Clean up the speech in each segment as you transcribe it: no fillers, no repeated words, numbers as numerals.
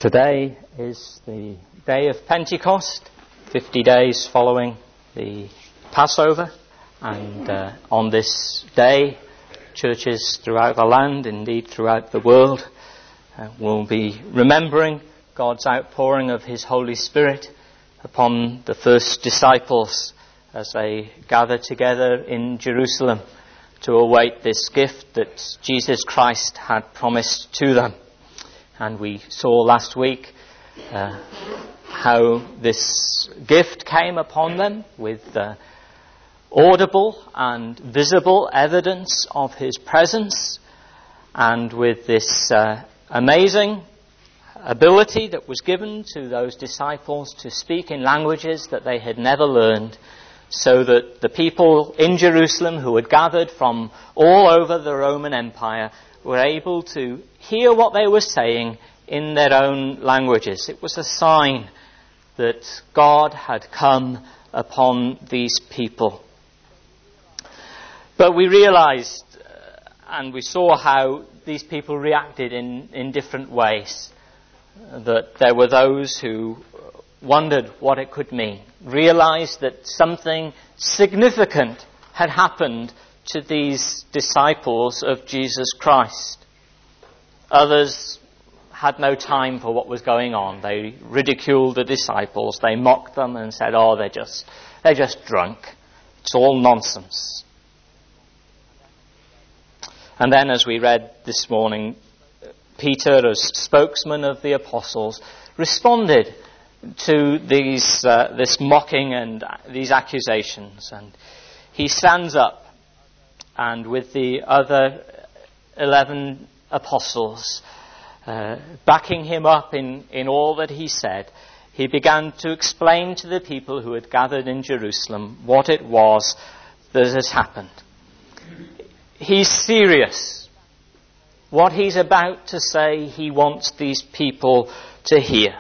Today is the day of Pentecost, 50 days following the Passover, and on this day, churches throughout the land, indeed throughout the world, will be remembering God's outpouring of His Holy Spirit upon the first disciples as they gather together in Jerusalem to await this gift that Jesus Christ had promised to them. And we saw last week how this gift came upon them with audible and visible evidence of His presence, and with this amazing ability that was given to those disciples to speak in languages that they had never learned, so that the people in Jerusalem who had gathered from all over the Roman Empire were able to hear what they were saying in their own languages. It was a sign that God had come upon these people. But we realized and we saw how these people reacted in different ways. That there were those who wondered what it could mean, realized that something significant had happened to these disciples of Jesus Christ. Others had no time for what was going on. They ridiculed the disciples. They mocked them and said, "Oh, they're just drunk. It's all nonsense." And then, as we read this morning, Peter, as spokesman of the apostles, responded to this mocking and these accusations. And he stands up, and with the other 11 apostles, backing him up in all that he said, he began to explain to the people who had gathered in Jerusalem what it was that had happened. He's serious. What he's about to say, he wants these people to hear.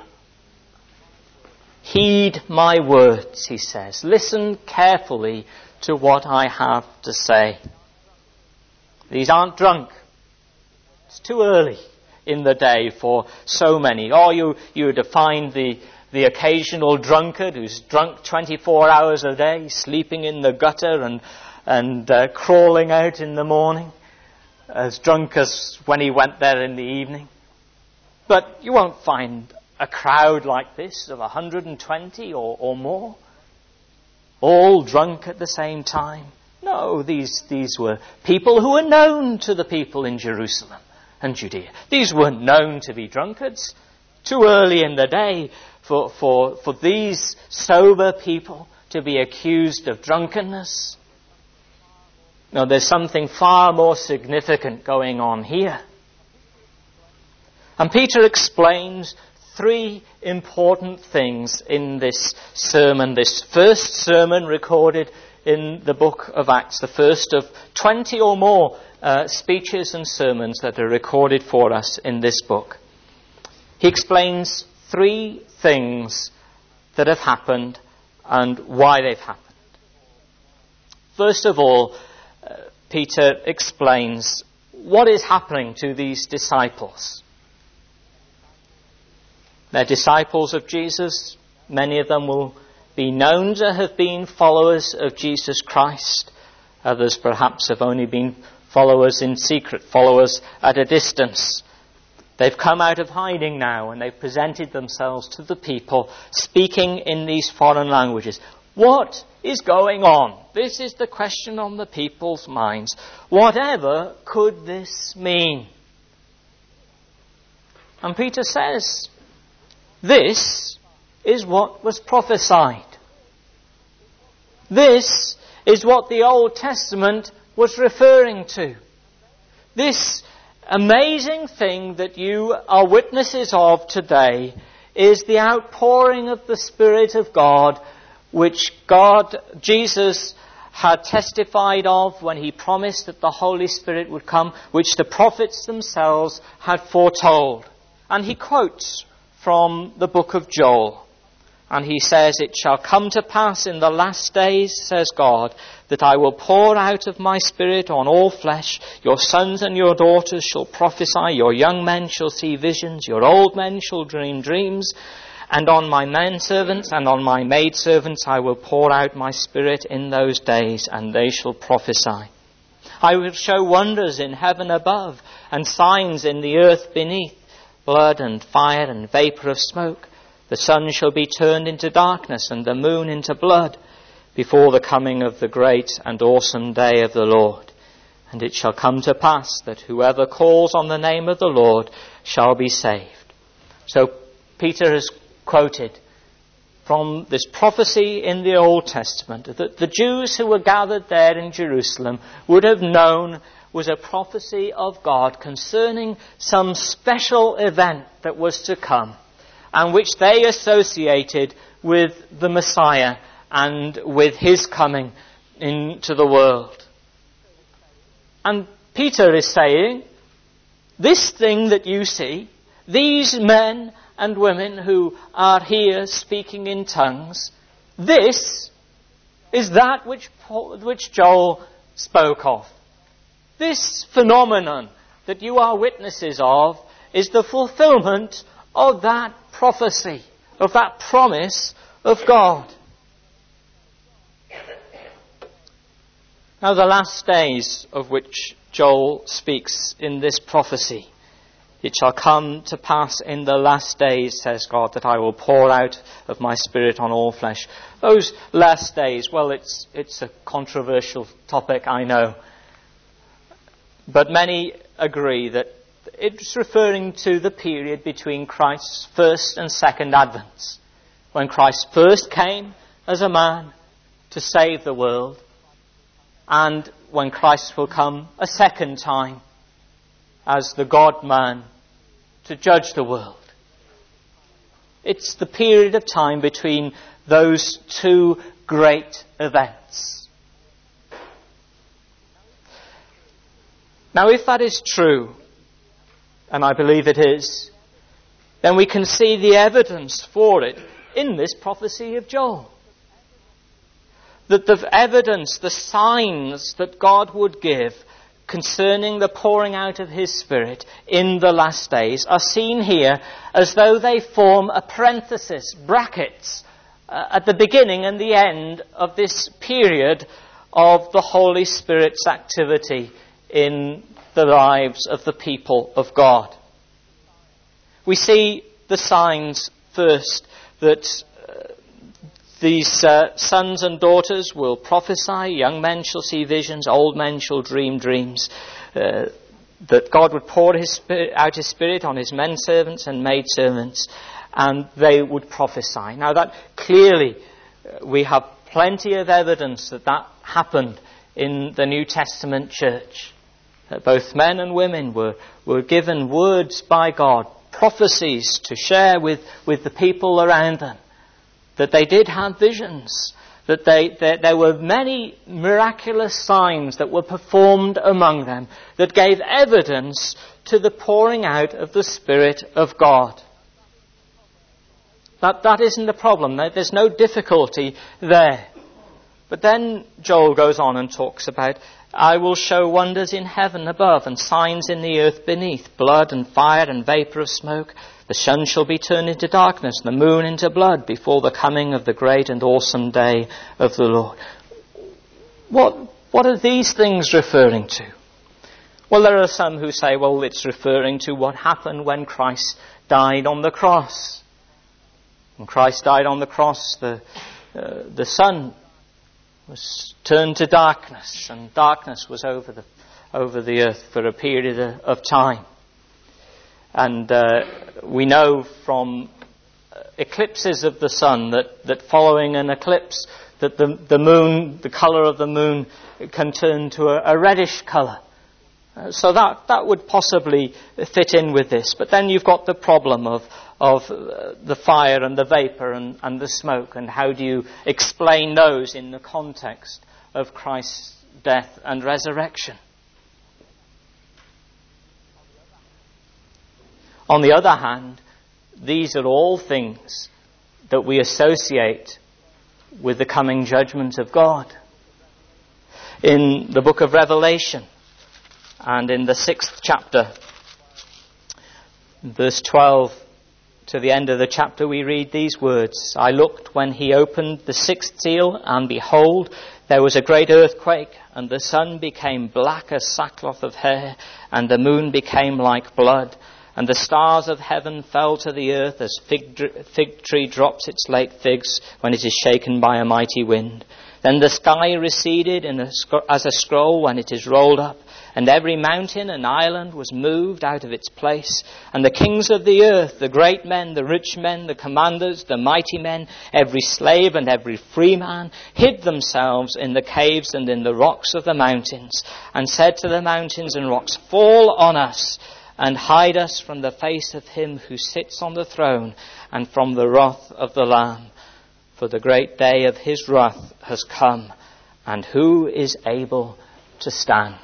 "Heed my words," he says. "Listen carefully to what I have to say." These aren't drunk. It's too early in the day for so many. Or you define the occasional drunkard who's drunk 24 hours a day, sleeping in the gutter and crawling out in the morning, as drunk as when he went there in the evening. But you won't find a crowd like this of 120 or more, all drunk at the same time. No, these were people who were known to the people in Jerusalem and Judea. These weren't known to be drunkards. Too early in the day for these sober people to be accused of drunkenness. No, there's something far more significant going on here. And Peter explains 3 important things in this sermon, this first sermon recorded in the book of Acts, the first of 20 or more speeches and sermons that are recorded for us in this book. He explains 3 things that have happened and why they've happened. First of all, Peter explains what is happening to these disciples. They're disciples of Jesus. Many of them will be known to have been followers of Jesus Christ. Others perhaps have only been followers in secret, followers at a distance. They've come out of hiding now and they've presented themselves to the people, speaking in these foreign languages. What is going on? This is the question on the people's minds. Whatever could this mean? And Peter says, this is what was prophesied. This is what the Old Testament was referring to. This amazing thing that you are witnesses of today is the outpouring of the Spirit of God, which Jesus had testified of when he promised that the Holy Spirit would come, which the prophets themselves had foretold. And he quotes from the book of Joel. And he says, "It shall come to pass in the last days, says God, that I will pour out of my Spirit on all flesh. Your sons and your daughters shall prophesy, your young men shall see visions, your old men shall dream dreams. And on my menservants and on my maidservants I will pour out my Spirit in those days, and they shall prophesy. I will show wonders in heaven above, and signs in the earth beneath, blood and fire and vapour of smoke. The sun shall be turned into darkness, and the moon into blood, before the coming of the great and awesome day of the Lord. And it shall come to pass that whoever calls on the name of the Lord shall be saved." So Peter has quoted from this prophecy in the Old Testament that the Jews who were gathered there in Jerusalem would have known was a prophecy of God concerning some special event that was to come, and which they associated with the Messiah and with his coming into the world. And Peter is saying, this thing that you see, these men and women who are here speaking in tongues, this is that which Joel spoke of. This phenomenon that you are witnesses of is the fulfillment of that prophecy, of that promise of God. Now, the last days of which Joel speaks in this prophecy, "It shall come to pass in the last days, says God, that I will pour out of my Spirit on all flesh." Those last days, well, it's a controversial topic, I know. But many agree that it's referring to the period between Christ's first and second advents, when Christ first came as a man to save the world, and when Christ will come a second time as the God-man to judge the world. It's the period of time between those two great events. Now, if that is true, and I believe it is, then we can see the evidence for it in this prophecy of Joel. That the evidence, the signs that God would give concerning the pouring out of his Spirit in the last days are seen here as though they form a parenthesis, brackets, at the beginning and the end of this period of the Holy Spirit's activity in the lives of the people of God. We see the signs first that these sons and daughters will prophesy, young men shall see visions, old men shall dream dreams, that God would pour out his Spirit on his men servants and maid servants, and they would prophesy. Now that clearly, we have plenty of evidence that happened in the New Testament church. That both men and women were given words by God, prophecies to share with the people around them. That they did have visions, that there were many miraculous signs that were performed among them that gave evidence to the pouring out of the Spirit of God. That isn't the problem. There's no difficulty there. But then Joel goes on and talks about, "I will show wonders in heaven above and signs in the earth beneath, blood and fire and vapour of smoke. The sun shall be turned into darkness, and the moon into blood, before the coming of the great and awesome day of the Lord." What are these things referring to? Well, there are some who say, well, it's referring to what happened when Christ died on the cross. When Christ died on the cross, the sun was turned to darkness, and darkness was over the earth for a period of time. And we know from eclipses of the sun that following an eclipse, that the moon, the colour of the moon, can turn to a reddish colour. So that would possibly fit in with this. But then you've got the problem of the fire and the vapour and the smoke, and how do you explain those in the context of Christ's death and resurrection? On the other hand, these are all things that we associate with the coming judgment of God. In the book of Revelation, and in the 6th chapter, verse 12 to the end of the chapter, we read these words: I looked when he opened the 6th seal, and behold, there was a great earthquake, and the sun became black as sackcloth of hair, and the moon became like blood, and the stars of heaven fell to the earth as fig tree drops its late figs when it is shaken by a mighty wind. Then the sky receded as a scroll when it is rolled up, and every mountain and island was moved out of its place. And the kings of the earth, the great men, the rich men, the commanders, the mighty men, every slave and every free man, hid themselves in the caves and in the rocks of the mountains, and said to the mountains and rocks, fall on us, and hide us from the face of him who sits on the throne, and from the wrath of the Lamb. For the great day of his wrath has come, and who is able to stand?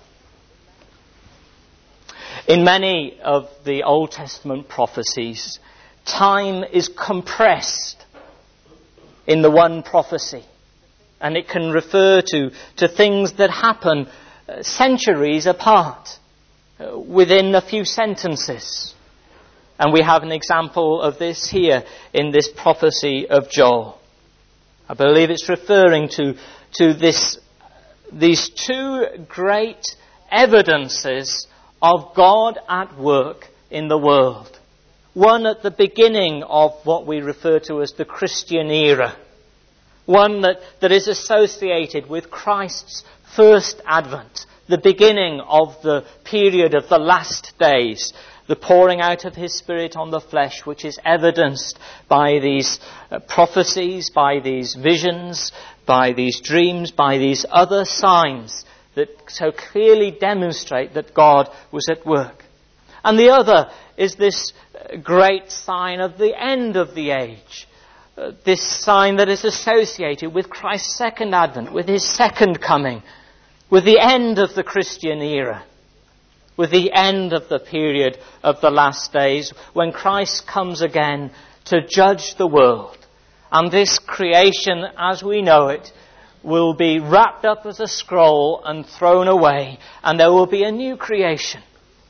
In many of the Old Testament prophecies, time is compressed in the one prophecy. And it can refer to things that happen centuries apart, within a few sentences. And we have an example of this here in this prophecy of Joel. I believe it's referring to these two great evidences of God at work in the world. One at the beginning of what we refer to as the Christian era. One that is associated with Christ's first advent, the beginning of the period of the last days, the pouring out of his Spirit on the flesh, which is evidenced by these prophecies, by these visions, by these dreams, by these other signs that so clearly demonstrate that God was at work. And the other is this great sign of the end of the age. This sign that is associated with Christ's second advent, with his second coming, with the end of the Christian era, with the end of the period of the last days, when Christ comes again to judge the world. And this creation, as we know it, will be wrapped up as a scroll and thrown away, and there will be a new creation.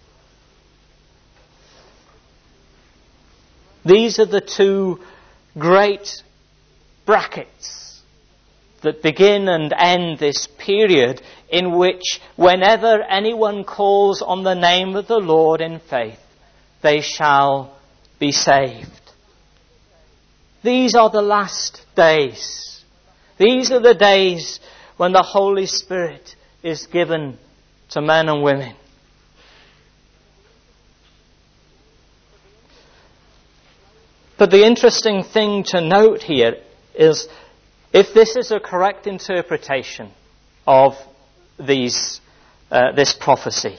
These are the two great brackets that begin and end this period in which, whenever anyone calls on the name of the Lord in faith, they shall be saved. These are the last days. These are the days when the Holy Spirit is given to men and women. But the interesting thing to note here is, if this is a correct interpretation of this prophecy,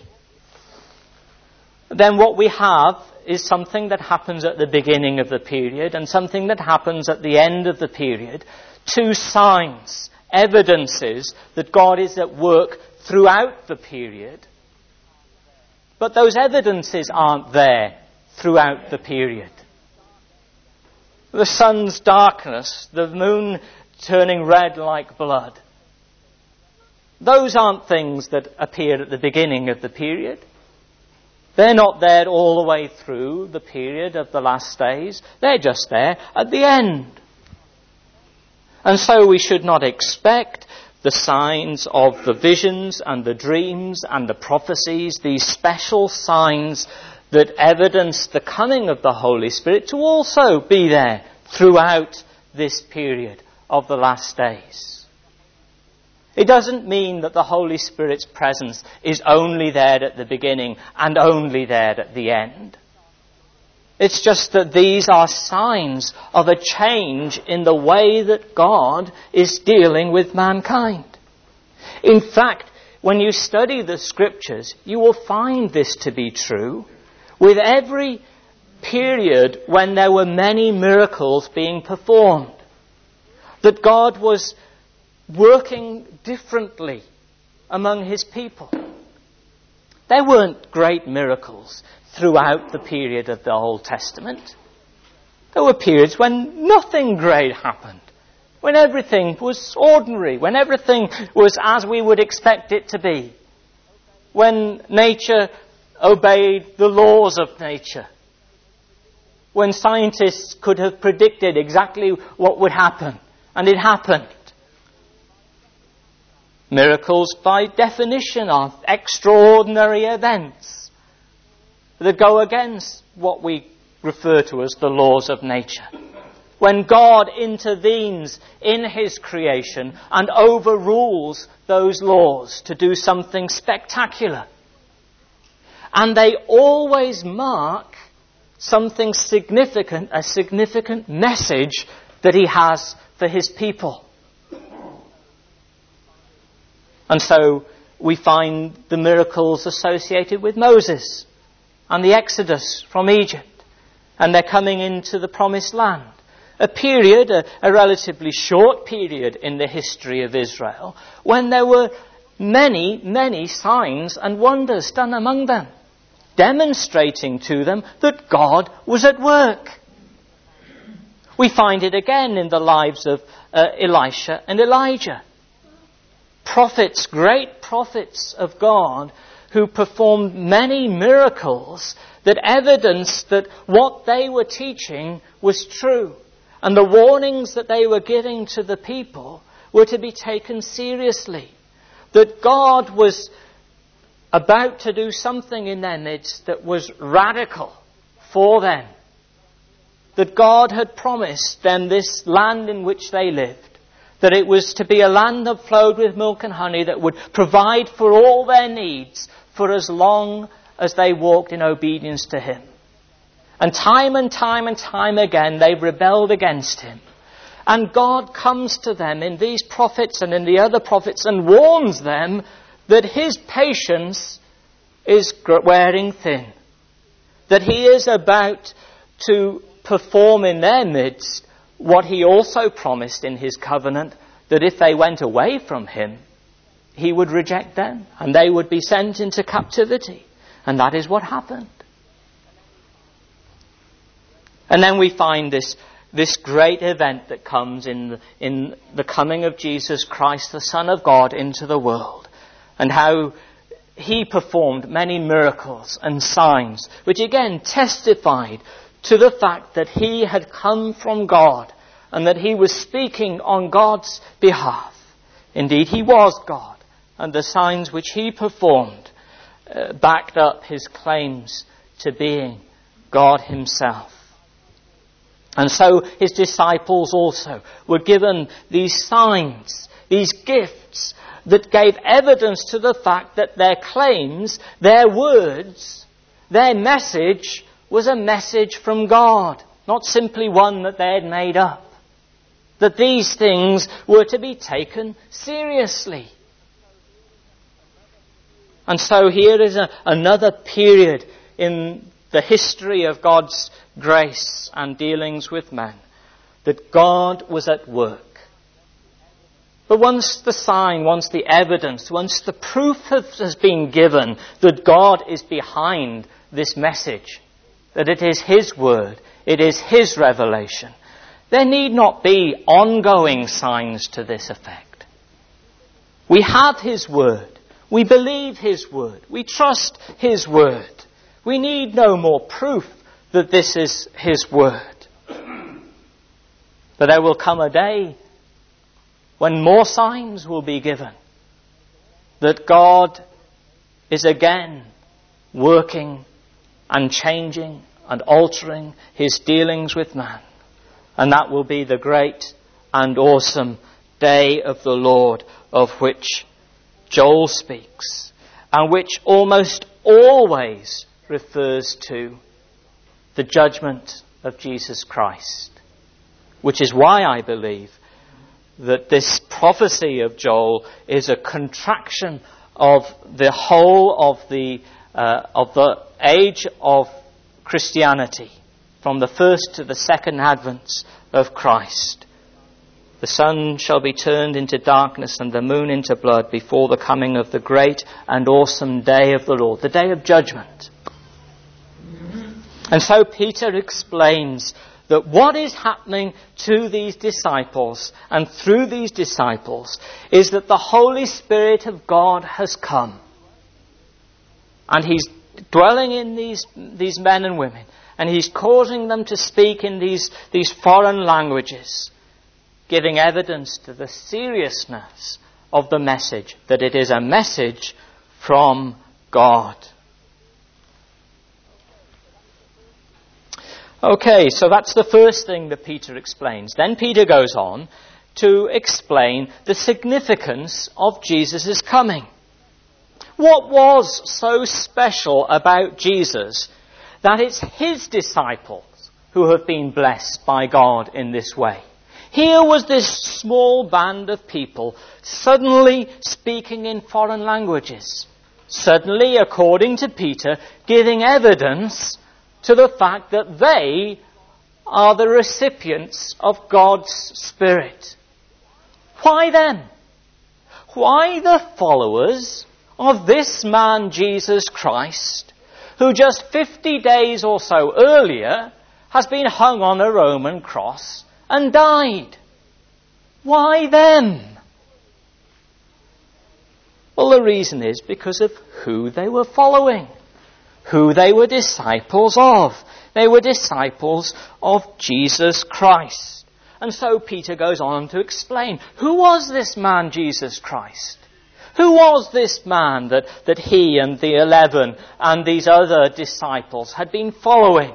then what we have is something that happens at the beginning of the period and something that happens at the end of the period. Two signs, evidences that God is at work throughout the period. But those evidences aren't there throughout the period. The sun's darkness, the moon turning red like blood. Those aren't things that appeared at the beginning of the period. They're not there all the way through the period of the last days. They're just there at the end. And so we should not expect the signs of the visions and the dreams and the prophecies, these special signs that evidence the coming of the Holy Spirit, to also be there throughout this period of the last days. It doesn't mean that the Holy Spirit's presence is only there at the beginning and only there at the end. It's just that these are signs of a change in the way that God is dealing with mankind. In fact, when you study the Scriptures, you will find this to be true with every period when there were many miracles being performed. That God was working differently among his people. There weren't great miracles throughout the period of the Old Testament. There were periods when nothing great happened, when everything was ordinary, when everything was as we would expect it to be, when nature obeyed the laws of nature, when scientists could have predicted exactly what would happen, and it happened. Miracles, by definition, are extraordinary events that go against what we refer to as the laws of nature. When God intervenes in his creation and overrules those laws to do something spectacular. And they always mark something significant, a significant message that he has for his people. And so we find the miracles associated with Moses and the Exodus from Egypt, and they're coming into the Promised Land. A period, a relatively short period in the history of Israel, when there were many, many signs and wonders done among them, demonstrating to them that God was at work. We find it again in the lives of Elisha and Elijah. Prophets, great prophets of God, who performed many miracles that evidenced that what they were teaching was true. And the warnings that they were giving to the people were to be taken seriously. That God was about to do something in their midst that was radical for them. That God had promised them this land in which they lived. That it was to be a land that flowed with milk and honey, that would provide for all their needs for as long as they walked in obedience to him. And time again, they rebelled against him. And God comes to them in these prophets and in the other prophets and warns them that his patience is wearing thin. That he is about to perform in their midst what he also promised in his covenant, that if they went away from him, he would reject them and they would be sent into captivity. And that is what happened. And then we find this great event that comes in the coming of Jesus Christ, the Son of God, into the world. And how he performed many miracles and signs, which again testified to the fact that he had come from God and that he was speaking on God's behalf. Indeed, he was God, and the signs which he performed backed up his claims to being God himself. And so his disciples also were given these signs, these gifts that gave evidence to the fact that their claims, their words, their message was a message from God, not simply one that they had made up. That these things were to be taken seriously. And so here is another period in the history of God's grace and dealings with men, that God was at work. But once the sign, once the evidence, once the proof has been given that God is behind this message, that it is his word, it is his revelation, there need not be ongoing signs to this effect. We have his word. We believe his word. We trust his word. We need no more proof that this is his word. But there will come a day when more signs will be given, that God is again working and changing and altering his dealings with man. And that will be the great and awesome day of the Lord, of which Joel speaks, and which almost always refers to the judgment of Jesus Christ. Which is why I believe that this prophecy of Joel is a contraction of the whole of the age of Christianity, from the first to the second advent of Christ. The sun shall be turned into darkness and the moon into blood before the coming of the great and awesome day of the Lord, the day of judgment. And so Peter explains that what is happening to these disciples and through these disciples is that the Holy Spirit of God has come. And he's dwelling in these men and women. And he's causing them to speak in these foreign languages, giving evidence to the seriousness of the message, that it is a message from God. Okay, so that's the first thing that Peter explains. Then Peter goes on to explain the significance of Jesus' coming. What was so special about Jesus that it's his disciples who have been blessed by God in this way? Here was this small band of people suddenly speaking in foreign languages. Suddenly, according to Peter, giving evidence to the fact that they are the recipients of God's Spirit. Why them? Why the followers of this man Jesus Christ, who just 50 days or so earlier has been hung on a Roman cross and died? Why them? Well, the reason is because of who they were following, who they were disciples of. They were disciples of Jesus Christ. And so Peter goes on to explain, who was this man Jesus Christ? Who was this man that he and the 11 and these other disciples had been following?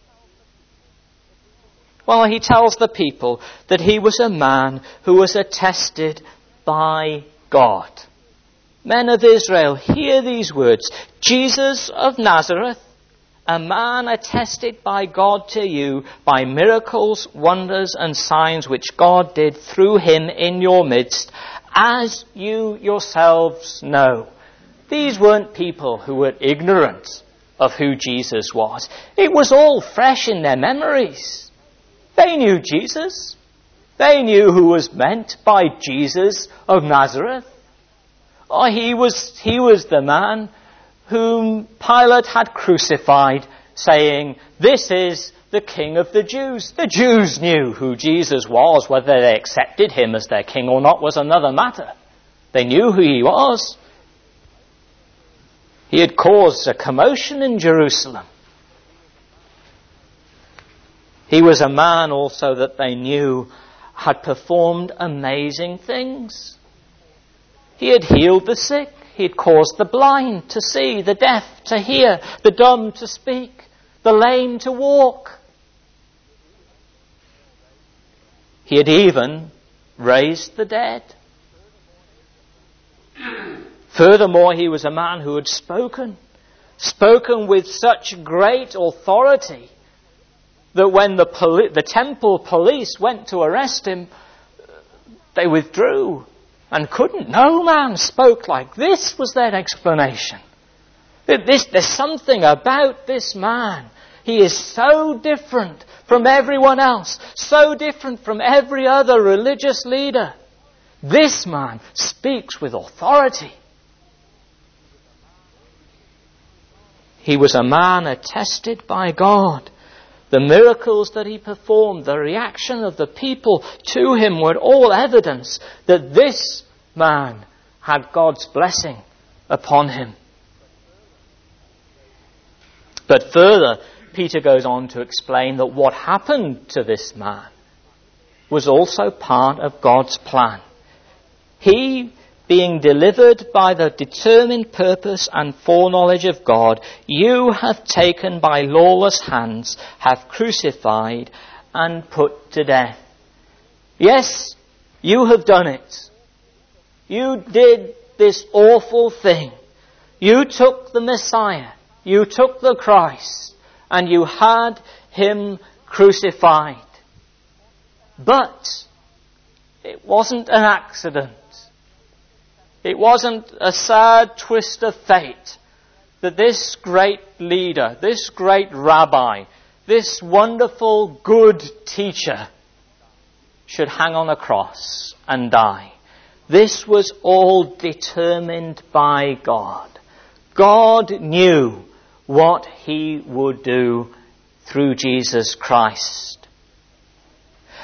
Well, he tells the people that he was a man who was attested by God. Men of Israel, hear these words. Jesus of Nazareth, a man attested by God to you by miracles, wonders and signs which God did through him in your midst, as you yourselves know. These weren't people who were ignorant of who Jesus was. It was all fresh in their memories. They knew Jesus. They knew who was meant by Jesus of Nazareth. Oh, he was the man whom Pilate had crucified, saying, "This is the King of the Jews." The Jews knew who Jesus was. Whether they accepted him as their king or not was another matter. They knew who he was. He had caused a commotion in Jerusalem. He was a man also that they knew had performed amazing things. He had healed the sick. He had caused the blind to see, the deaf to hear, the dumb to speak, the lame to walk. He had even raised the dead. Furthermore, he was a man who had spoken with such great authority that when the temple police went to arrest him, they withdrew and couldn't. No man spoke like this, was their explanation. There's something about this man. He is so different from everyone else, so different from every other religious leader. This man speaks with authority. He was a man attested by God. The miracles that he performed, the reaction of the people to him were all evidence that this man had God's blessing upon him. But further, Peter goes on to explain that what happened to this man was also part of God's plan. He, being delivered by the determined purpose and foreknowledge of God, you have taken by lawless hands, have crucified and put to death. Yes, you have done it. You did this awful thing. You took the Messiah, you took the Christ, and you had him crucified. But it wasn't an accident. It wasn't a sad twist of fate that this great leader, this great rabbi, this wonderful good teacher should hang on a cross and die. This was all determined by God. God knew what he would do through Jesus Christ.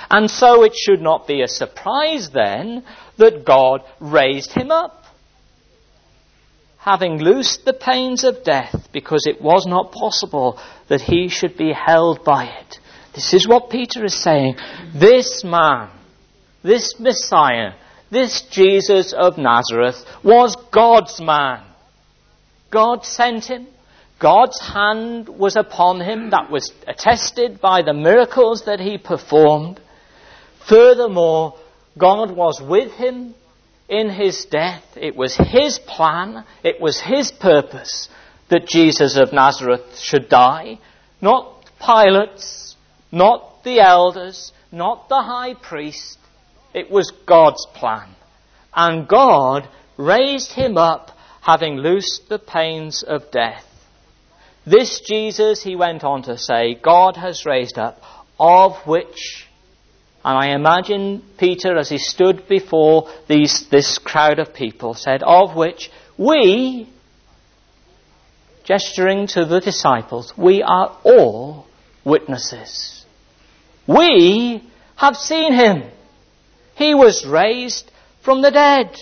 And so it should not be a surprise then that God raised him up, having loosed the pains of death, because it was not possible that he should be held by it. This is what Peter is saying. This man, this Messiah, this Jesus of Nazareth was God's man. God sent him. God's hand was upon him. That was attested by the miracles that he performed. Furthermore, God was with him in his death. It was his plan. It was his purpose that Jesus of Nazareth should die. Not Pilate's, not the elders, not the high priest. It was God's plan. And God raised him up, having loosed the pains of death. This Jesus, he went on to say, God has raised up, of which, and I imagine Peter, as he stood before this crowd of people, said, of which we, gesturing to the disciples, we are all witnesses. We have seen him. He was raised from the dead.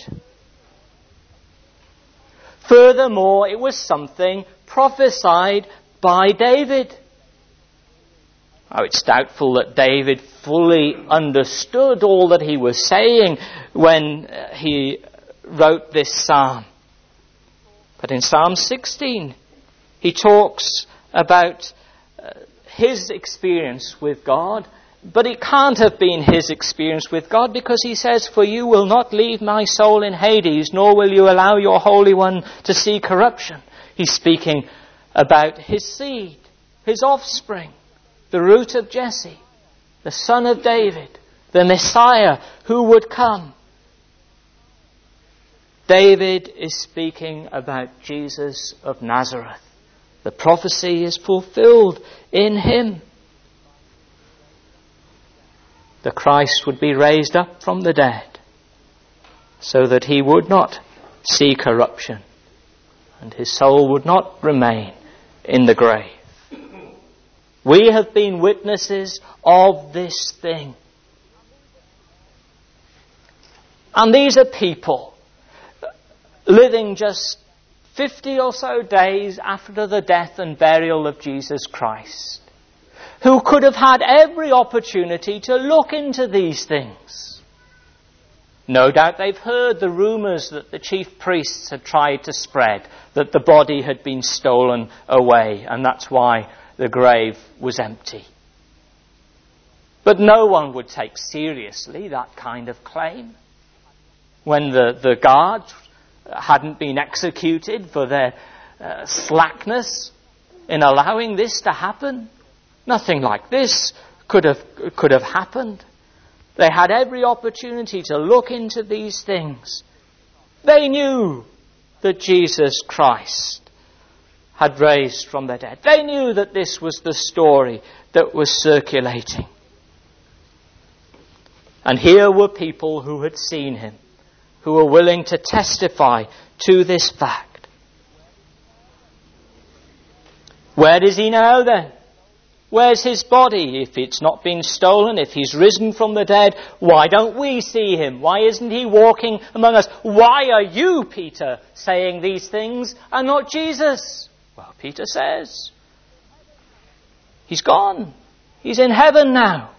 Furthermore, it was something prophesied by David. Oh, it's doubtful that David fully understood all that he was saying when he wrote this psalm. But in Psalm 16, he talks about his experience with God. But it can't have been his experience with God, because he says, for you will not leave my soul in Hades, nor will you allow your Holy One to see corruption. He's speaking about his seed, his offspring, the root of Jesse, the son of David, the Messiah who would come. David is speaking about Jesus of Nazareth. The prophecy is fulfilled in him. The Christ would be raised up from the dead, so that he would not see corruption, and his soul would not remain in the grave. We have been witnesses of this thing. And these are people living just 50 or so days after the death and burial of Jesus Christ, who could have had every opportunity to look into these things. No doubt they've heard the rumours that the chief priests had tried to spread, that the body had been stolen away, and that's why the grave was empty. But no one would take seriously that kind of claim. When the guards hadn't been executed for their slackness in allowing this to happen, nothing like this could have happened. They had every opportunity to look into these things. They knew that Jesus Christ had raised from the dead. They knew that this was the story that was circulating. And here were people who had seen him, who were willing to testify to this fact. Where is he now then? Where's his body? If it's not been stolen, if he's risen from the dead, why don't we see him? Why isn't he walking among us? Why are you, Peter, saying these things and not Jesus? Well, Peter says, he's gone. He's in heaven now.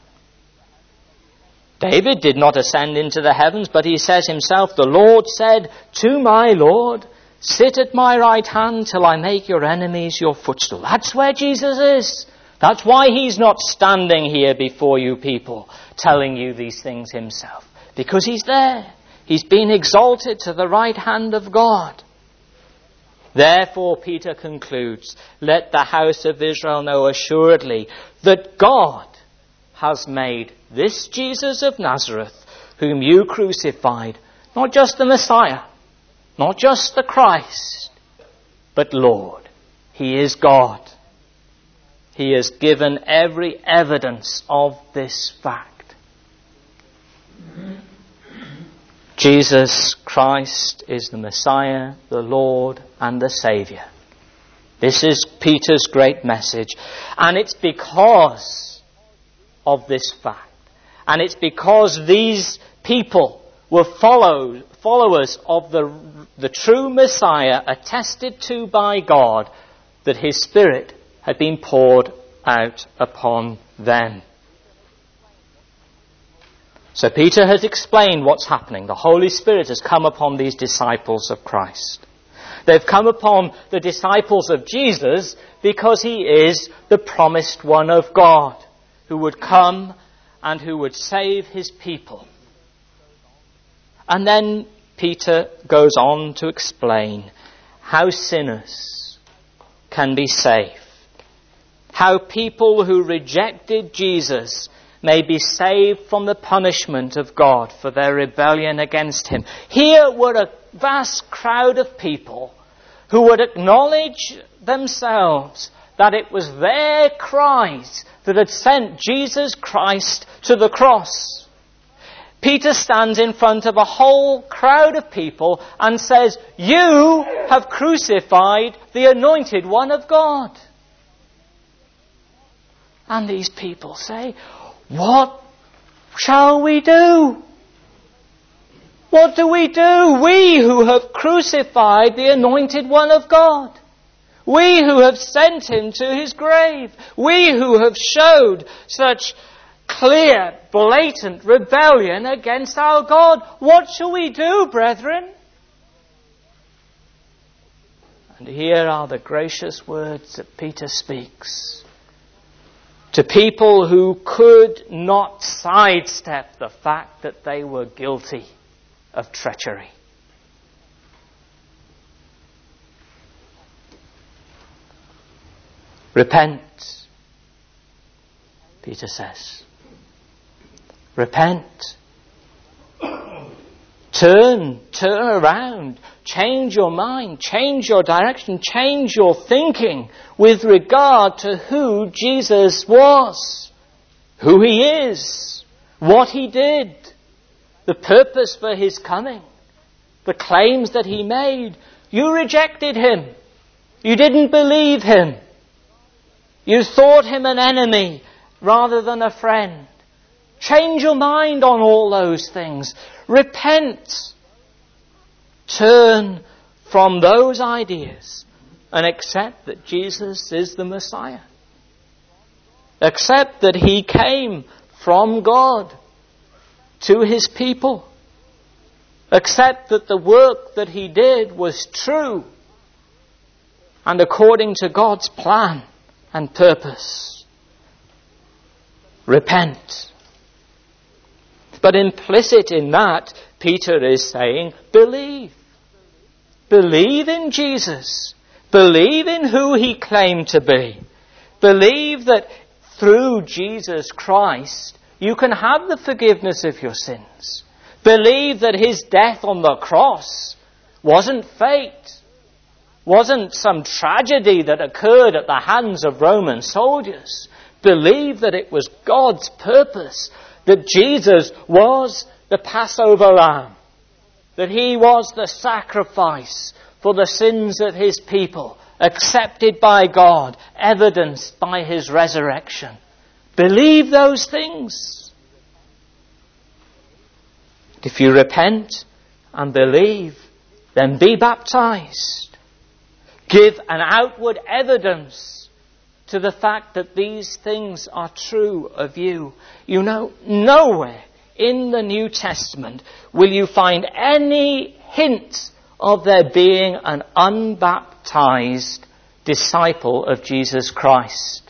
David did not ascend into the heavens, but he says himself, the Lord said to my Lord, sit at my right hand till I make your enemies your footstool. That's where Jesus is. That's why he's not standing here before you people, telling you these things himself. Because he's there. He's been exalted to the right hand of God. Therefore, Peter concludes, let the house of Israel know assuredly that God has made this Jesus of Nazareth, whom you crucified, not just the Messiah, not just the Christ, but Lord. He is God. He has given every evidence of this fact. Jesus Christ is the Messiah, the Lord, and the Saviour. This is Peter's great message. And it's because of this fact, And it's because these people were followers of the true Messiah, attested to by God, that his Spirit had been poured out upon them. So Peter has explained what's happening. The Holy Spirit has come upon these disciples of Christ. They've come upon the disciples of Jesus because he is the promised one of God, who would come and who would save his people. And then Peter goes on to explain how sinners can be saved. How people who rejected Jesus may be saved from the punishment of God for their rebellion against him. Here were a vast crowd of people who would acknowledge themselves that it was their cries that had sent Jesus Christ to the cross. Peter stands in front of a whole crowd of people and says, "You have crucified the anointed one of God." And these people say, "What shall we do? What do? We who have crucified the anointed one of God. We who have sent him to his grave. We who have showed such clear, blatant rebellion against our God. What shall we do, brethren?" And here are the gracious words that Peter speaks to people who could not sidestep the fact that they were guilty of treachery. Repent, Peter says. Repent. Turn around. Change your mind. Change your direction. Change your thinking with regard to who Jesus was, who he is, what he did, the purpose for his coming, the claims that he made. You rejected him. You didn't believe him. You thought him an enemy rather than a friend. Change your mind on all those things. Repent. Turn from those ideas and accept that Jesus is the Messiah. Accept that he came from God to his people. Accept that the work that he did was true and according to God's plan and purpose. Repent. But implicit in that, Peter is saying, believe. Believe in Jesus. Believe in who he claimed to be. Believe that through Jesus Christ, you can have the forgiveness of your sins. Believe that his death on the cross wasn't fate. Wasn't some tragedy that occurred at the hands of Roman soldiers. Believe that it was God's purpose, that Jesus was the Passover lamb, that he was the sacrifice for the sins of his people, accepted by God, evidenced by his resurrection. Believe those things. If you repent and believe, then be baptized. Give an outward evidence to the fact that these things are true of you. You know, nowhere in the New Testament will you find any hint of there being an unbaptized disciple of Jesus Christ.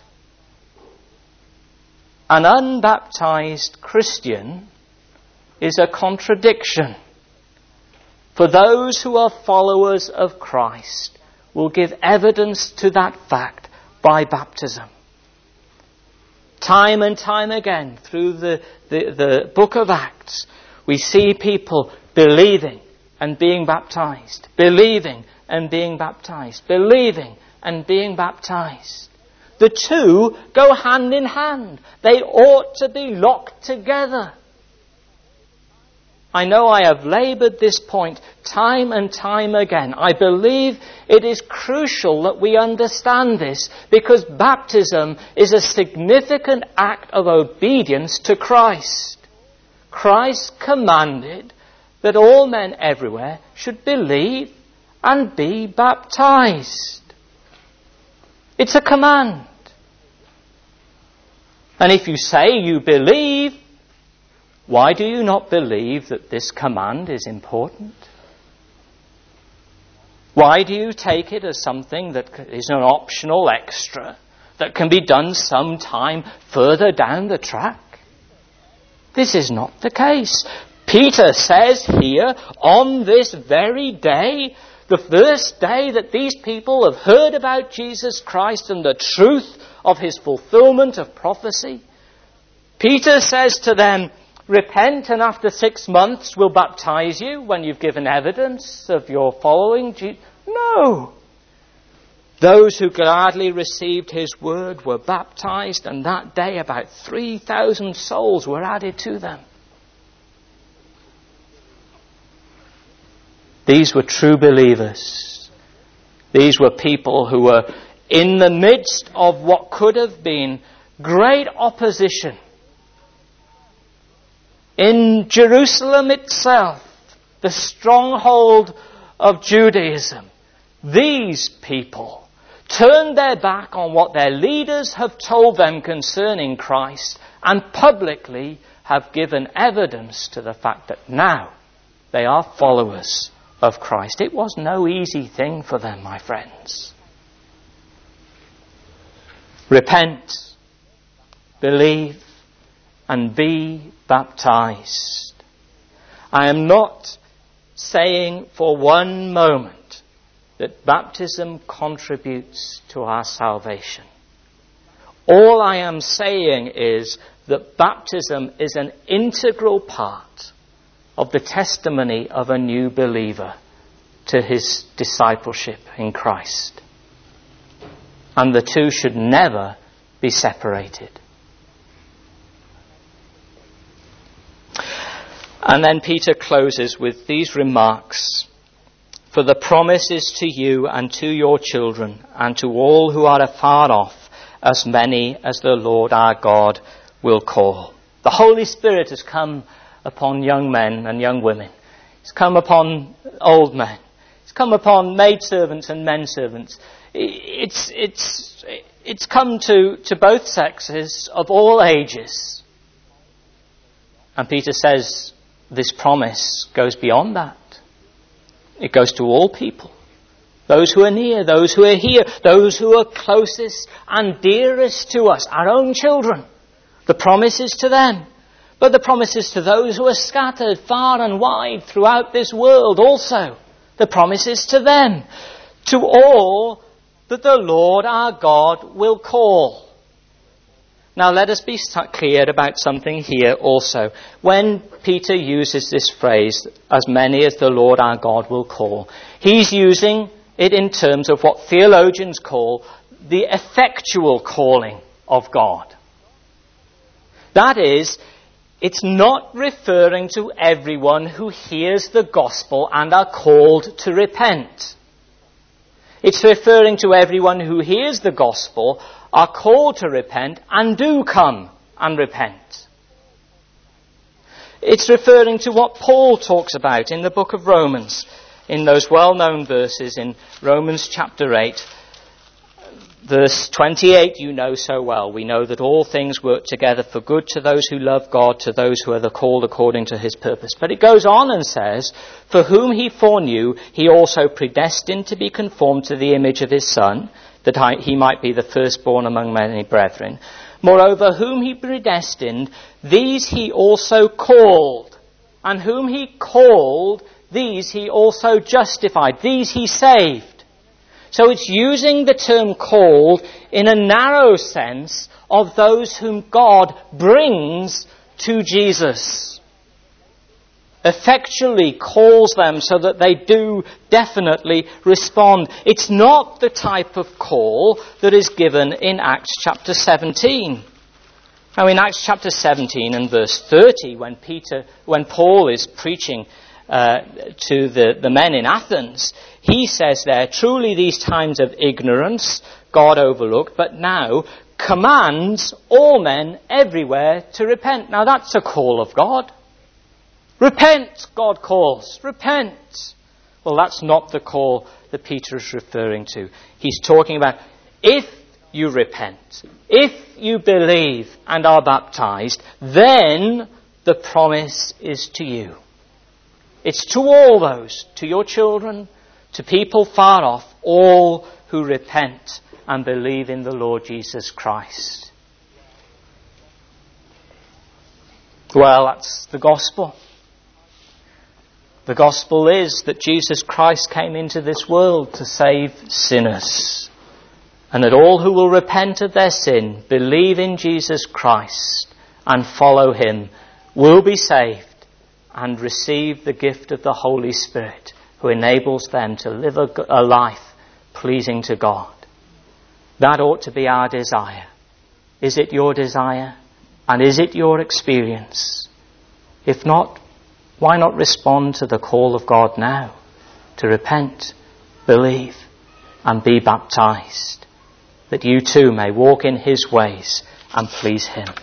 An unbaptized Christian is a contradiction. For those who are followers of Christ will give evidence to that fact by baptism. Time and time again through the book of Acts, we see people believing and being baptized, believing and being baptized, believing and being baptized. The two go hand in hand. They ought to be locked together. I know I have laboured this point time and time again. I believe it is crucial that we understand this because baptism is a significant act of obedience to Christ. Christ commanded that all men everywhere should believe and be baptized. It's a command. And if you say you believe, why do you not believe that this command is important? Why do you take it as something that is an optional extra that can be done sometime further down the track? This is not the case. Peter says here, on this very day, the first day that these people have heard about Jesus Christ and the truth of his fulfillment of prophecy, Peter says to them, repent, and after 6 months we'll baptize you when you've given evidence of your following Jesus. No. Those who gladly received his word were baptized, and that day about 3,000 souls were added to them. These were true believers. These were people who were in the midst of what could have been great opposition. In Jerusalem itself, the stronghold of Judaism, these people turned their back on what their leaders have told them concerning Christ and publicly have given evidence to the fact that now they are followers of Christ. It was no easy thing for them, my friends. Repent, believe, and be baptized. I am not saying for one moment that baptism contributes to our salvation. All I am saying is that baptism is an integral part of the testimony of a new believer to his discipleship in Christ. And the two should never be separated. And then Peter closes with these remarks. For the promise is to you and to your children and to all who are afar off, as many as the Lord our God will call. The Holy Spirit has come upon young men and young women. It's come upon old men. It's come upon maidservants and menservants. It's come to both sexes of all ages. And Peter says this promise goes beyond that. It goes to all people. Those who are near, those who are here, those who are closest and dearest to us, our own children. The promise is to them. But the promise is to those who are scattered far and wide throughout this world also. The promise is to them. To all that the Lord our God will call. Now let us be clear about something here also. When Peter uses this phrase, as many as the Lord our God will call, he's using it in terms of what theologians call the effectual calling of God. That is, it's not referring to everyone who hears the gospel and are called to repent. It's referring to everyone who hears the gospel, are called to repent, and do come and repent. It's referring to what Paul talks about in the book of Romans, in those well-known verses in Romans chapter 8. Verse 28 you know so well. We know that all things work together for good to those who love God, to those who are called according to his purpose. But it goes on and says, for whom he foreknew, he also predestined to be conformed to the image of his Son, that he might be the firstborn among many brethren. Moreover, whom he predestined, these he also called. And whom he called, these he also justified. These he saved. So it's using the term called in a narrow sense of those whom God brings to Jesus. Effectually calls them so that they do definitely respond. It's not the type of call that is given in Acts chapter 17. Now in Acts chapter 17 and verse 30, when Paul is preaching to the men in Athens, he says there, truly these times of ignorance God overlooked, but now commands all men everywhere to repent. Now that's a call of God. Repent, God calls. Repent. Well, that's not the call that Peter is referring to. He's talking about if you repent, if you believe and are baptized, then the promise is to you. It's to all those, to your children, to people far off, all who repent and believe in the Lord Jesus Christ. Well, that's the gospel. The gospel is that Jesus Christ came into this world to save sinners, and that all who will repent of their sin, believe in Jesus Christ and follow him will be saved and receive the gift of the Holy Spirit, who enables them to live a life pleasing to God. That ought to be our desire. Is it your desire? And is it your experience? If not, why not respond to the call of God now to repent, believe, and be baptized, that you too may walk in his ways and please him?